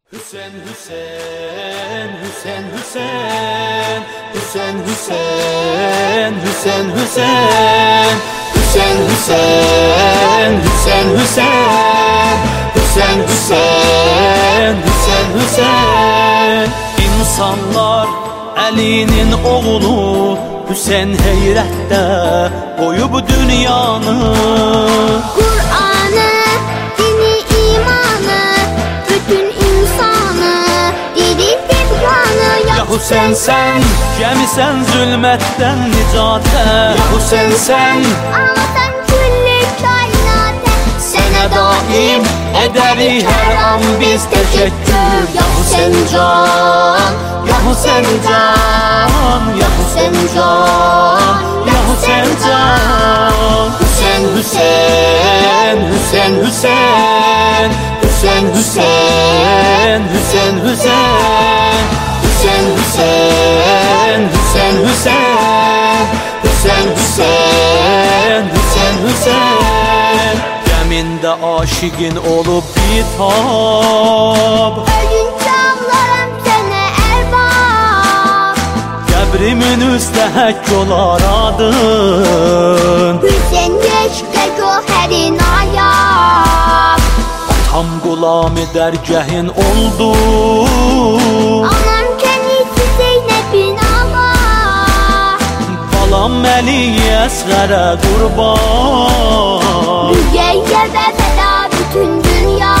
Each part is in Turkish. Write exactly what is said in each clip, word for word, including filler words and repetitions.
Hüseyin, Hüseyin, Hüseyin, Hüseyin, Hüseyin, Hüseyin, Hüseyin, Hüseyin, Hüseyin, Hüseyin, Hüseyin, Hüseyin, Hüseyin, Hüseyin, Hüseyin, Hüseyin. İnsanlar Ali'nin oğlu Hüseyin heyrette koyup dünyanı, Kur'an'ı, dini, imanı, bütün insanı diriltip kanı. Ya Hüseyin sen, gemisen zulmetten nicate. Ya Hüseyin sen, Anlatan küllü kainate. sene daim ederi her an biz teşekkür. Ya Hüseyin can, ya Hüseyin can, ya Hüseyin can, ya Hüseyin can. Hüseyin, Hüseyin, Hüseyin, Hüseyin, Hüseyin, Hüseyin, Hüseyin, Hüseyin, Hüseyin, Hüseyin, Hüseyin, Hüseyin, Hüseyin, Hüseyin, Hüseyin, Hüseyin. Geminde aşıkın olup bitap, Ölünce ağlarım sene erbab. Qəbrimin üstə həkk olar adın. Hüseyin geçte göherin ayak. Tam qulam dərgəhin oldu, Anam kendisi Zeynep'in Allah. balam Əli Əsğərə qurban. Mügeyye ve feda bütün dünya.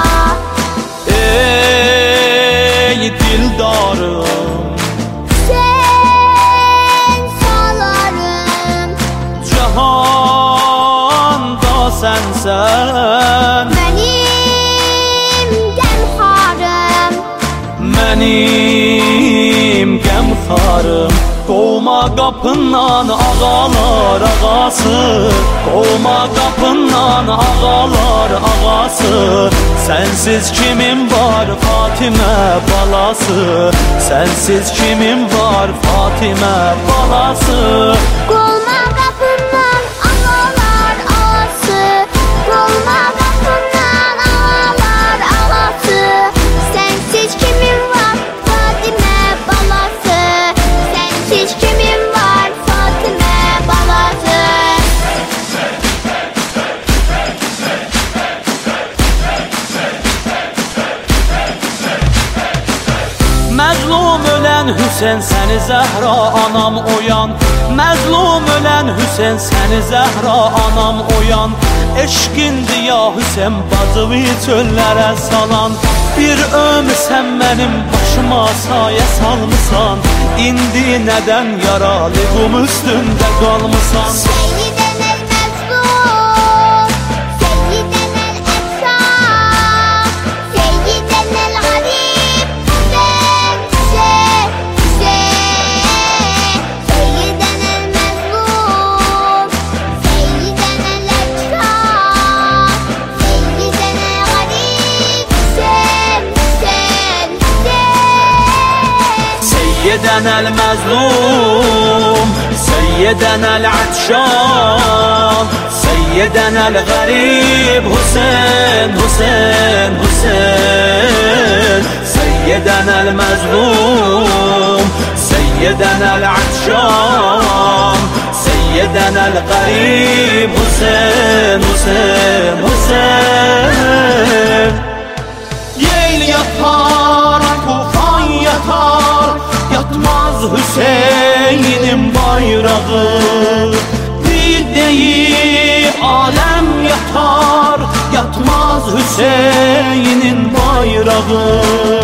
Ey dildarım, Sen sağlarım. cahanda sənsən. Benim gemharım. Mənim qəmxarım, qovma qapından ağalar ağası, qovma qapından ağalar ağası. Sənsiz kimin var Fatimə balası, sənsiz kimin var Fatimə balası. Kolma kapından ağalar ağası. Kolma kapından ağalar ağası. Sensiz kimin var Fatime balası. Sensiz kimin var Fatime balası. Məzlum ölən Hüseyin səni Zəhra anam oyan. Məzlum ölən Hüseyin səni Zəhra anam oyan. Eşqindir ya Hüseyin bacımı çöllərə salan. Bir ömür sən mənim başıma sayə salmısan. İndi nədən yaralı qum üstündə qalmısan? Seyyiden el mezlum. Seyyiden el ekram. Seyyiden el garip. Sen, sen, sen. Seyyiden el mezlum. Seyyiden el ekram. Seyyiden el garip. Sen, sen, sen. Seyyeden el məzlum, seyyeden el atşan, seyyeden el garib Hüseyin, Hüseyin, Hüseyin. Seyyeden el məzlum, seyyeden el atşan, seyyeden el garib Hüseyin, Hüseyin, Hüseyin. Yel yatar, tufan yatar, yatmaz Hüseyin'in bayrağı. Dideyi alem yatar, yatmaz Hüseyin'in bayrağı.